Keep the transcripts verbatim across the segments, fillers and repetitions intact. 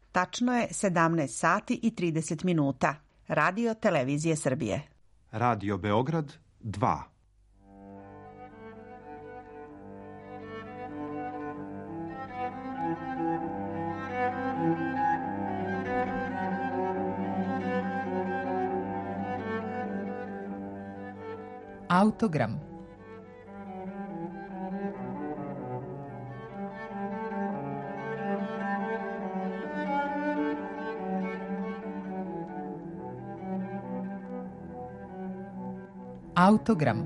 Tačno je sedamnaest sati i trideset minuta. Radio Televizije Srbije. Radio Beograd dva. Autogram. Autogram.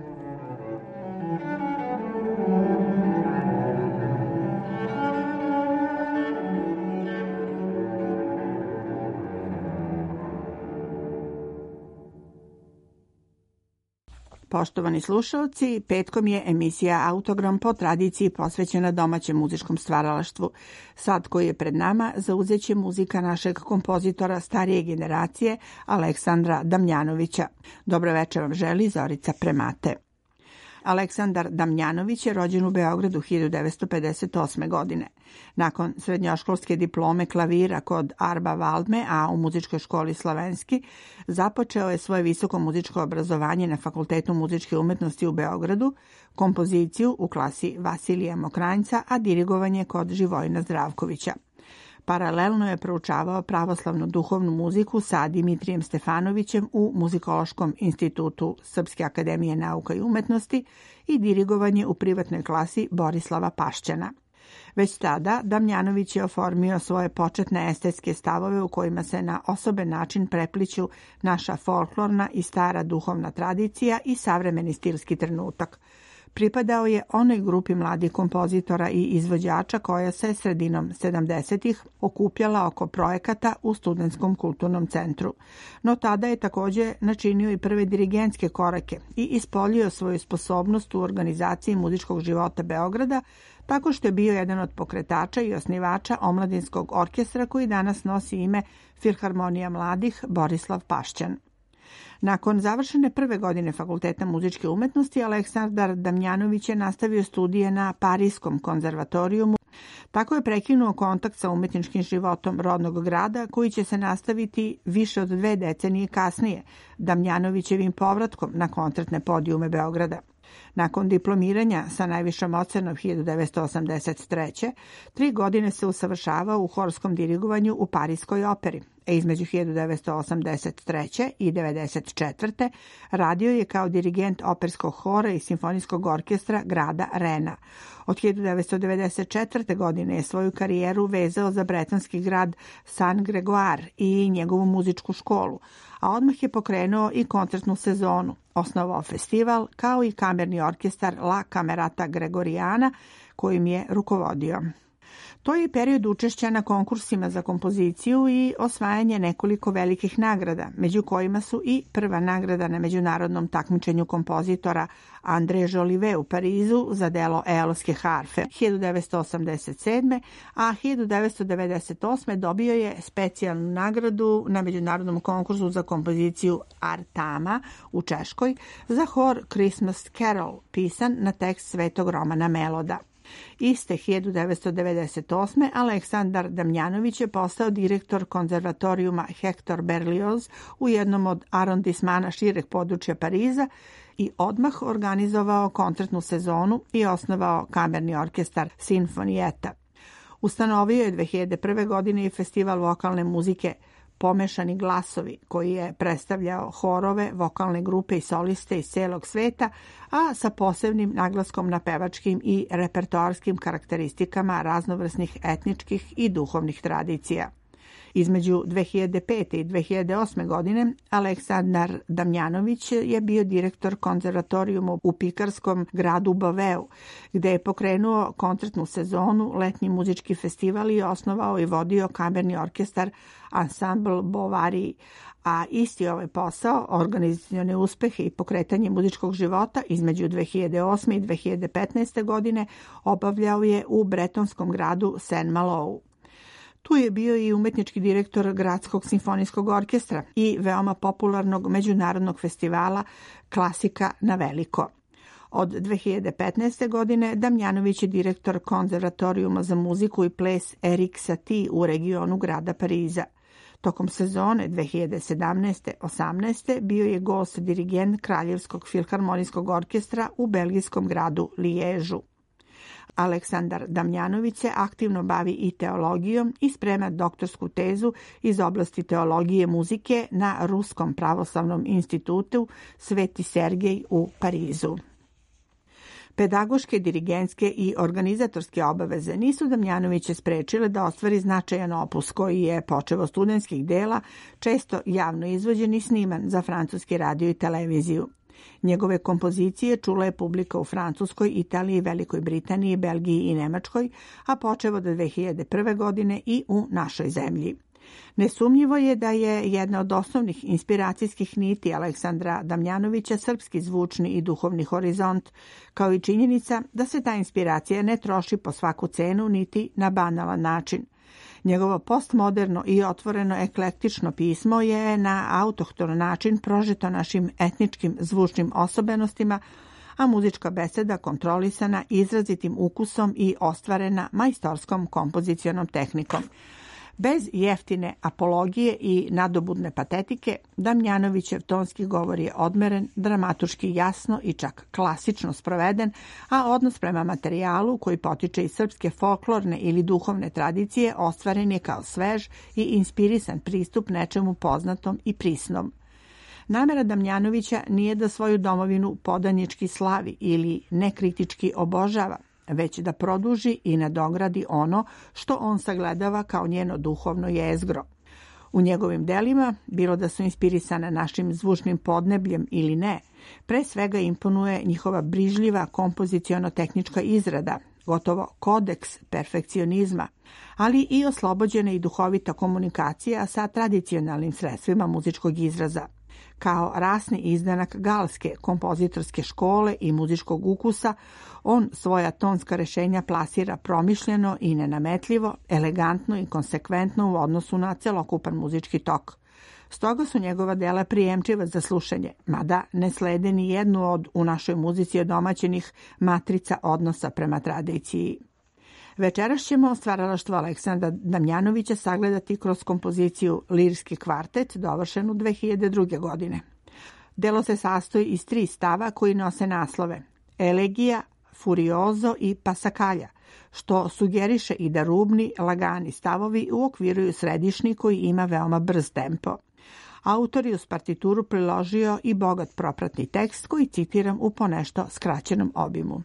Poštovani slušalci, petkom je emisija Autogram po tradiciji posvećena domaćem muzičkom stvaralaštvu. Sad koji je pred nama zauzeće muzika našeg kompozitora starije generacije Aleksandra Damjanovića. Dobro večer vam želi Zorica Premate. Aleksandar Damjanović je rođen u Beogradu hiljadu devetsto pedeset osme. godine. Nakon srednjoškolske diplome klavira kod Arba Valdme, a u muzičkoj školi Slavenski, započeo je svoje visoko muzičko obrazovanje na Fakultetu muzičke umetnosti u Beogradu, kompoziciju u klasi Vasilija Mokranjca, a dirigovanje kod Živojina Zdravkovića. Paralelno je proučavao pravoslavnu duhovnu muziku sa Dimitrijem Stefanovićem u Muzikološkom institutu Srpske akademije nauka i umetnosti i dirigovanje u privatnoj klasi Borislava Pašćana. Već tada Damjanović je oformio svoje početne estetske stavove u kojima se na osoben način prepliću naša folklorna i stara duhovna tradicija i savremeni stilski trenutak. Pripadao je onoj grupi mladih kompozitora i izvođača koja se sredinom sedamdesetih okupljala oko projekata u Studentskom kulturnom centru. No tada je također načinio i prve dirigentske korake i ispoljio svoju sposobnost u organizaciji muzičkog života Beograda, tako što je bio jedan od pokretača i osnivača omladinskog orkestra koji danas nosi ime Filharmonija mladih Borislav Pašćan. Nakon završene prve godine Fakulteta muzičke umetnosti, Aleksandar Damjanović je nastavio studije na Pariskom konzervatorijumu. Tako je prekinuo kontakt sa umetničkim životom rodnog grada, koji će se nastaviti više od dve decenije kasnije, Damjanovićevim povratkom na koncertne podijume Beograda. Nakon diplomiranja sa najvišom ocenom hiljadu devetsto osamdeset treće. tri godine se usavršavao u horskom dirigovanju u Parijskoj operi. A između hiljadu devetsto osamdeset treće. i devedeset četvrte. radio je kao dirigent operskog hora i simfonijskog orkestra grada Rena. Od hiljadu devetsto devedeset četvrte. godine je svoju karijeru vezao za bretonski grad San Gregoire i njegovu muzičku školu, a odmah je pokrenuo i koncertnu sezonu, osnovao festival kao i kamerni orkestar La Camerata Gregoriana kojim je rukovodio. To je period učešća na konkursima za kompoziciju i osvajanje nekoliko velikih nagrada, među kojima su i prva nagrada na međunarodnom takmičenju kompozitora André Jolivet u Parizu za delo Eolske harfe hiljadu devetsto osamdeset sedme. a hiljadu devetsto devedeset osme. dobio je specijalnu nagradu na međunarodnom konkursu za kompoziciju Artama u Češkoj za hor Christmas Carol, pisan na tekst svetog Romana Meloda. Iste hiljadu devetsto devedeset osme. Aleksandar Damjanović je postao direktor konzervatorijuma Hector Berlioz u jednom od arondismana šireg područja Pariza i odmah organizovao koncertnu sezonu i osnovao kamerni orkestar Sinfonietta. Ustanovio je dve hiljade prve. godine i festival vokalne muzike Pomešani glasovi, koji je predstavljao horove, vokalne grupe i soliste iz celog sveta, a sa posebnim naglaskom na pevačkim i repertoarskim karakteristikama raznovrsnih etničkih i duhovnih tradicija. Između dve hiljade pete. i dve hiljade osme. godine Aleksandar Damjanović je bio direktor konzervatorijuma u pikarskom gradu Baveu, gde je pokrenuo koncertnu sezonu, letnji muzički festival i osnovao i vodio kamerni orkestar Ensemble Bovary, a isti ovaj posao, organizacione uspehe i pokretanje muzičkog života između dve hiljade osme. i dve hiljade petnaeste. godine obavljao je u bretonskom gradu Saint-Malo. Tu je bio i umetnički direktor Gradskog simfonijskog orkestra i veoma popularnog međunarodnog festivala Klasika na veliko. Od dve hiljade petnaeste. godine Damjanović je direktor Konzervatorijuma za muziku i ples Erik Satie u regionu grada Pariza. Tokom sezone dve hiljade sedamnaeste osamnaeste. bio je gost dirigent Kraljevskog filharmonijskog orkestra u belgijskom gradu Liježu. Aleksandar Damjanović se aktivno bavi i teologijom i sprema doktorsku tezu iz oblasti teologije muzike na Ruskom pravoslavnom institutu Sveti Sergej u Parizu. Pedagoške, dirigentske i organizatorske obaveze nisu Damjanovića sprečile da ostvari značajan opus koji je, počev od studentskih dela, često javno izvođen i sniman za francuski radio i televiziju. Njegove kompozicije čula je publika u Francuskoj, Italiji, Velikoj Britaniji, Belgiji i Nemačkoj, a počev od dve hiljade prve. godine i u našoj zemlji. Nesumnjivo je da je jedna od osnovnih inspiracijskih niti Aleksandra Damjanovića srpski zvučni i duhovni horizont, kao i činjenica da se ta inspiracija ne troši po svaku cenu niti na banalan način. Njegovo postmoderno i otvoreno eklektično pismo je na autohton način prožeto našim etničkim zvučnim osobenostima, a muzička beseda kontrolisana izrazitim ukusom i ostvarena majstorskom kompozicionom tehnikom. Bez jeftine apologije i nadobudne patetike, Damjanovićev tonski govor je odmeren, dramaturški jasno i čak klasično sproveden, a odnos prema materijalu koji potiče iz srpske folklorne ili duhovne tradicije ostvaren je kao svež i inspirisan pristup nečemu poznatom i prisnom. Namera Damjanovića nije da svoju domovinu podanjički slavi ili nekritički obožava, već da produži i nadogradi ono što on sagledava kao njeno duhovno jezgro. U njegovim delima, bilo da su inspirisane našim zvučnim podnebljem ili ne, pre svega imponuje njihova brižljiva kompoziciono-tehnička izrada, gotovo kodeks perfekcionizma, ali i oslobođena i duhovita komunikacija sa tradicionalnim sredstvima muzičkog izraza. Kao rasni izdanak galske kompozitorske škole i muzičkog ukusa, on svoja tonska rešenja plasira promišljeno i nenametljivo, elegantno i konsekventno u odnosu na celokupan muzički tok. Stoga su njegova dela prijemčiva za slušanje, mada ne slede ni jednu od u našoj muzici odomaćenih matrica odnosa prema tradiciji. Večeras ćemo stvaralaštvo Aleksandra Damjanovića sagledati kroz kompoziciju Lirski kvartet, dovršenu dve hiljade druge. godine. Delo se sastoji iz tri stava koji nose naslove Elegija, Furiozo i Pasakalja, što sugeriše i da rubni, lagani stavovi uokviruju središnji koji ima veoma brz tempo. Autor je uz partituru priložio i bogat propratni tekst koji citiram u ponešto skraćenom obimu.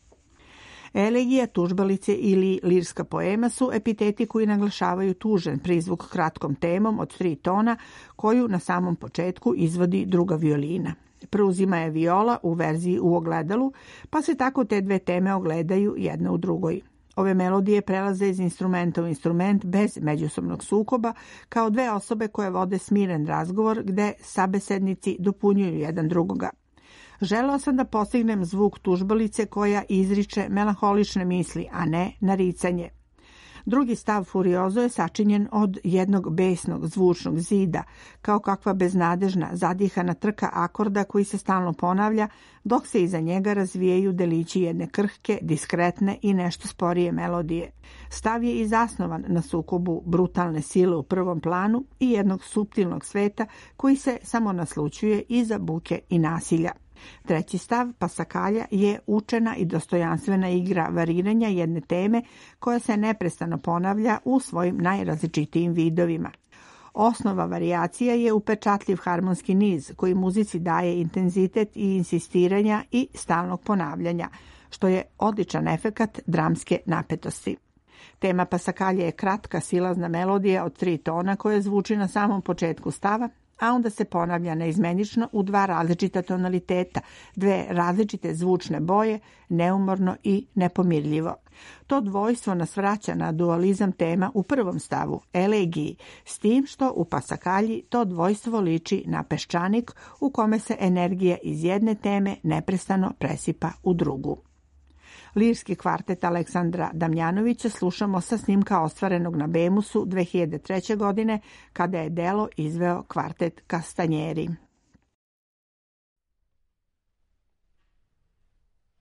Elegija, tužbalice ili lirska poema su epiteti koji naglašavaju tužan prizvuk kratkom temom od tri tona koju na samom početku izvodi druga violina. Preuzima je viola u verziji u ogledalu, pa se tako te dve teme ogledaju jedna u drugoj. Ove melodije prelaze iz instrumenta u instrument bez međusobnog sukoba, kao dve osobe koje vode smiren razgovor gde sabesednici dopunjuju jedan drugoga. Želeo sam da postignem zvuk tužbalice koja izriče melanholične misli, a ne naricanje. Drugi stav Furiozo je sačinjen od jednog besnog zvučnog zida, kao kakva beznadežna, zadihana trka akorda koji se stalno ponavlja, dok se iza njega razvijaju delići jedne krhke, diskretne i nešto sporije melodije. Stav je i zasnovan na sukobu brutalne sile u prvom planu i jednog suptilnog sveta koji se samo naslućuje iza buke i nasilja. Treći stav, Pasakalja, je učena i dostojanstvena igra variranja jedne teme koja se neprestano ponavlja u svojim najrazličitijim vidovima. Osnova varijacija je upečatljiv harmonski niz koji muzici daje intenzitet i insistiranja i stalnog ponavljanja, što je odličan efekat dramske napetosti. Tema Pasakalje je kratka silazna melodija od tri tona koja zvuči na samom početku stava, a onda se ponavlja neizmenično u dva različita tonaliteta, dve različite zvučne boje, neumorno i nepomirljivo. To dvojstvo nas vraća na dualizam tema u prvom stavu, elegiji, s tim što u Pasakalji to dvojstvo liči na peščanik u kome se energija iz jedne teme neprestano presipa u drugu. Lirski kvartet Aleksandra Damjanovića slušamo sa snimka ostvarenog na Bemusu dve hiljade treće. godine, kada je delo izveo kvartet Castanjeri.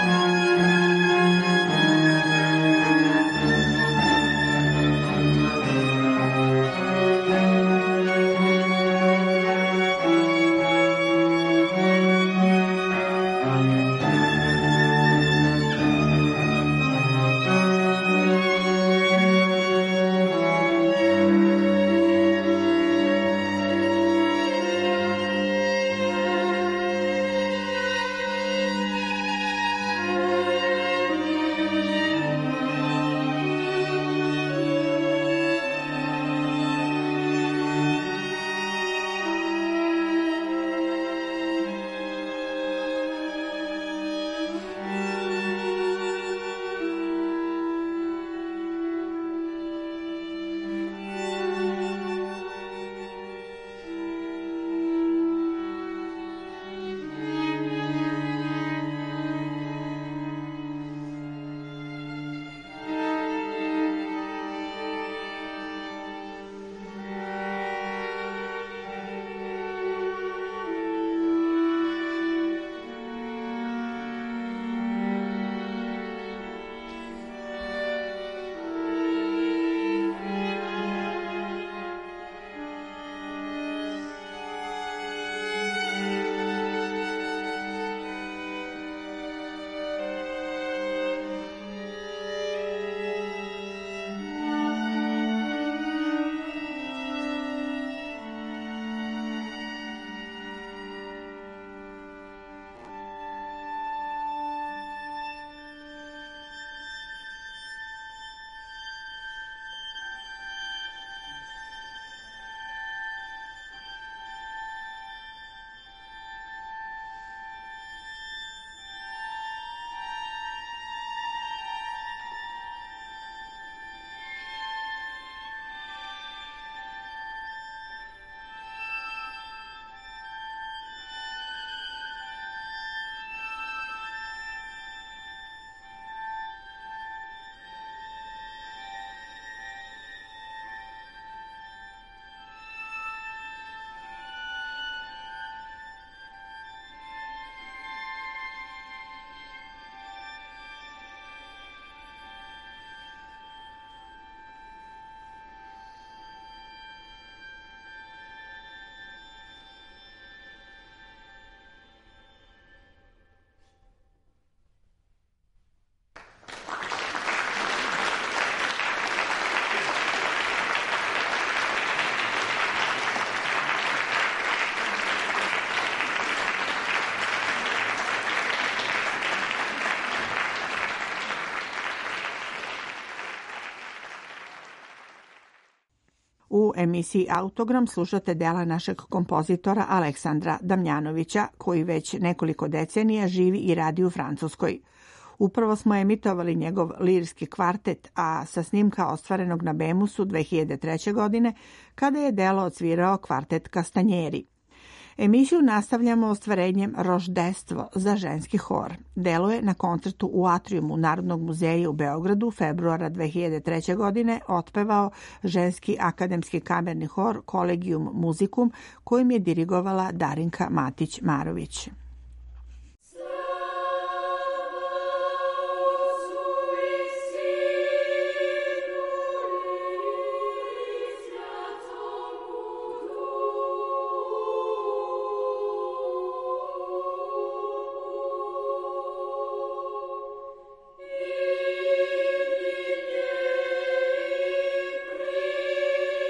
U emisiji Autogram slušate dela našeg kompozitora Aleksandra Damjanovića, koji već nekoliko decenija živi i radi u Francuskoj. Upravo smo emitovali njegov lirski kvartet, a sa snimka ostvarenog na Bemusu dve hiljade treće. godine, kada je delo odsvirao kvartet Kastanjeri. Emisiju nastavljamo ostvarenjem Roždestvo za ženski hor. Delo je na koncertu u atrijumu Narodnog muzeja u Beogradu februara dve hiljade treće. godine otpevao ženski akademski kamerni hor Collegium Musicum, kojim je dirigovala Darinka Matić-Marović.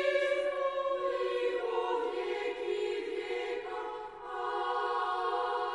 Oh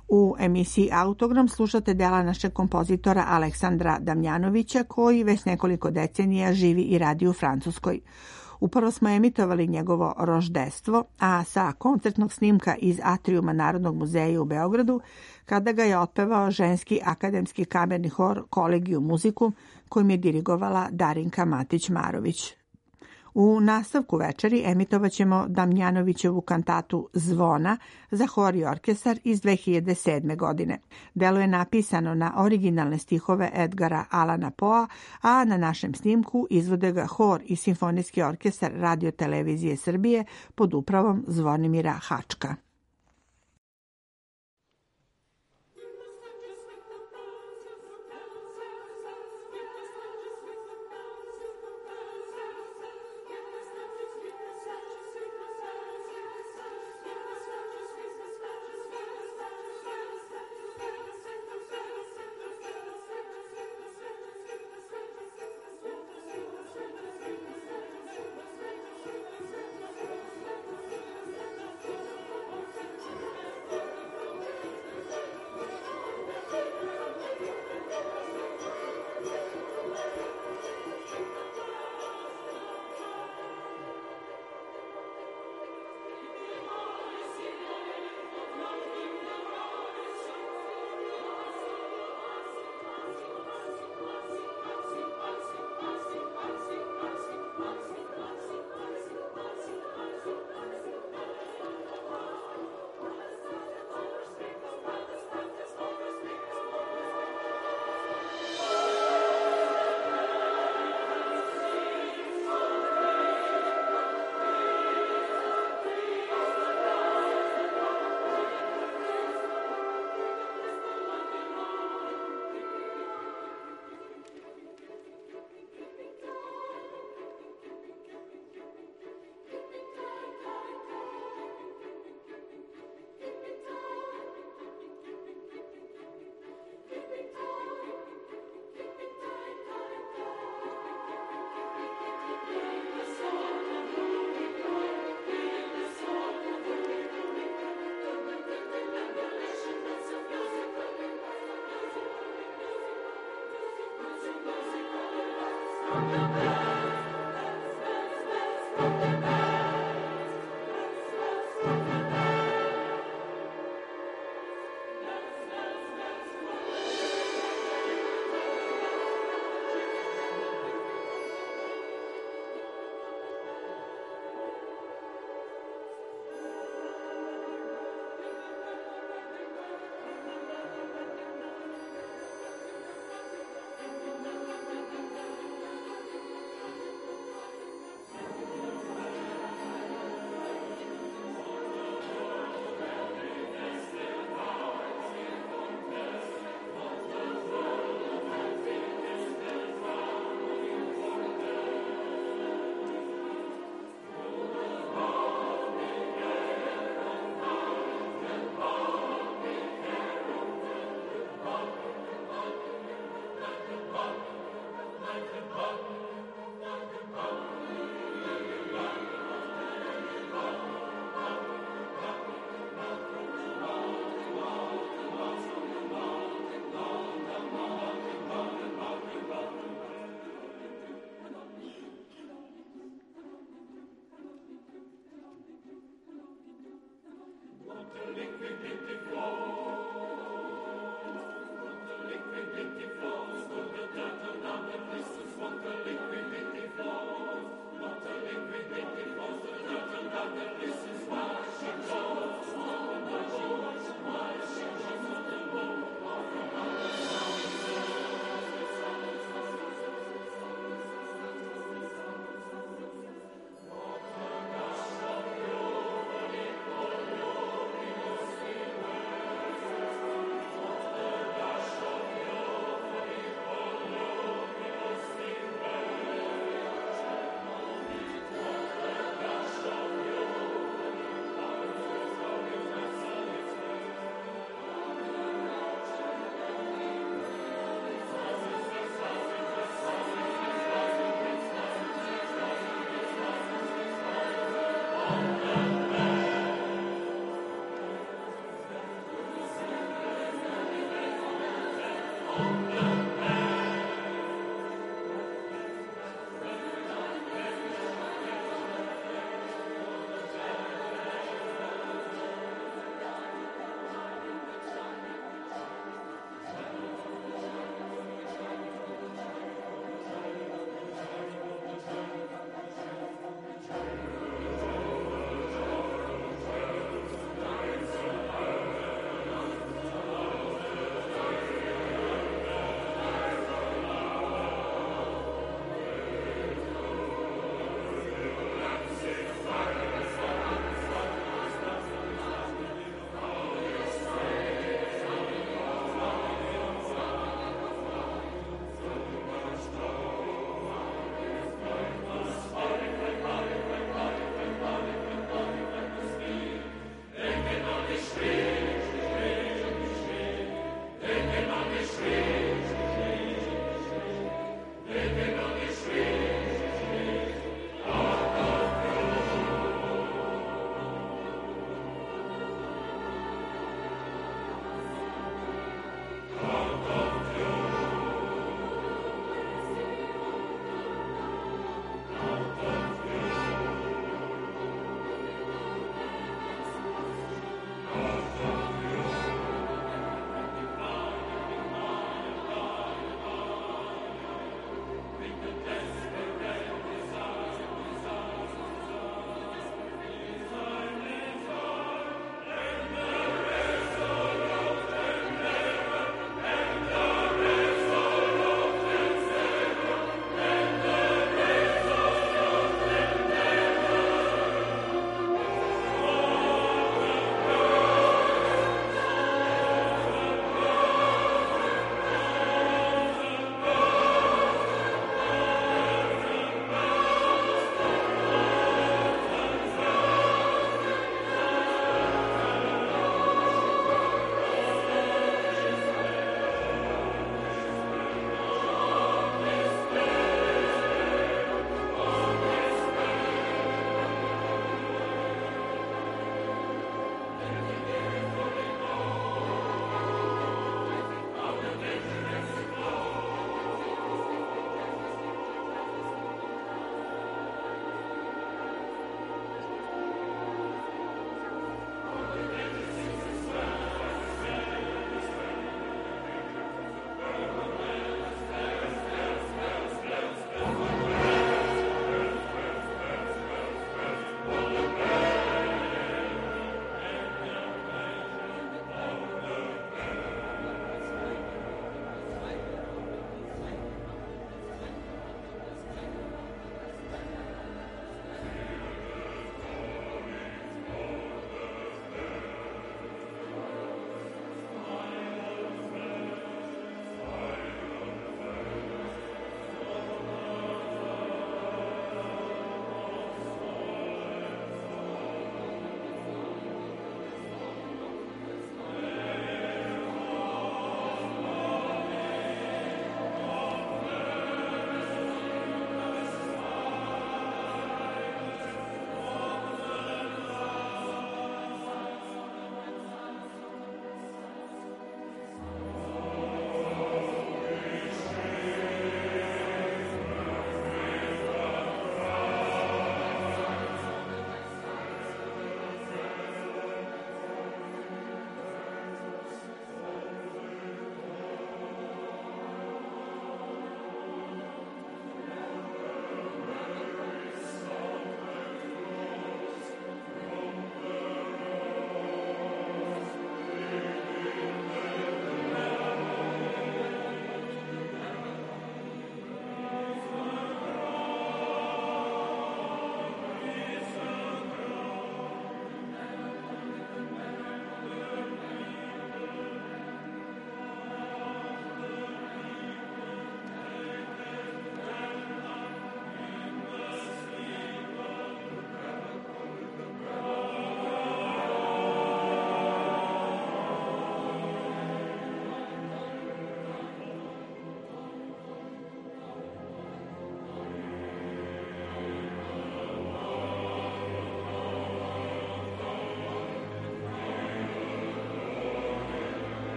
U emisiji Autogram slušate dela našeg kompozitora Aleksandra Damjanovića, koji već nekoliko decenija živi i radi u Francuskoj. Upravo smo emitovali njegovo roždestvo, a sa koncertnog snimka iz Atrijuma Narodnog muzeja u Beogradu, kada ga je otpevao ženski akademski kamerni hor Kolegijum muzikum, kojim je dirigovala Darinka Matić-Marović. U nastavku večeri emitovat ćemo Damjanovićevu kantatu Zvona za hor i orkestar iz dve hiljade sedme. godine. Delo je napisano na originalne stihove Edgara Alana Poea, a na našem snimku izvode ga hor i simfonijski orkestar Radio Televizije Srbije pod upravom Zvonimira Hačka. Thank you.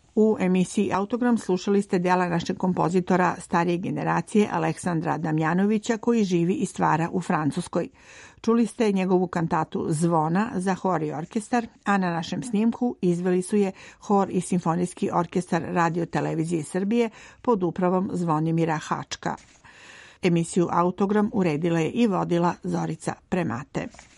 U emisiji Autogram slušali ste dela našeg kompozitora starije generacije Aleksandra Damjanovića koji živi i stvara u Francuskoj. Čuli ste njegovu kantatu Zvona za hor i orkestar, a na našem snimku izveli su je hor i simfonijski orkestar Radio Televizije Srbije pod upravom Zvonimira Hačka. Emisiju Autogram uredila je i vodila Zorica Premate.